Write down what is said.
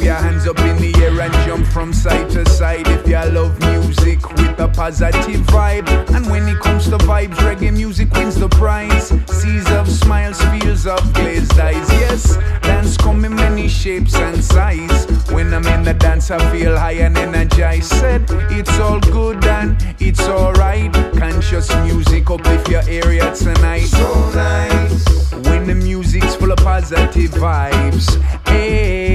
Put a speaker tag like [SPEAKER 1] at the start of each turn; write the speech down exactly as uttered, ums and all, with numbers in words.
[SPEAKER 1] your hands up in the air and jump from side to side if you love music with a positive vibe. And when it comes to vibes, reggae music wins the prize. Seas of smiles, fields of glazed eyes. Yes, dance come in many shapes and size. When I'm in the dance I feel high and energized. Said it's all good and it's alright. Conscious music uplift your area tonight. So nice when the music's full of positive vibes. Hey,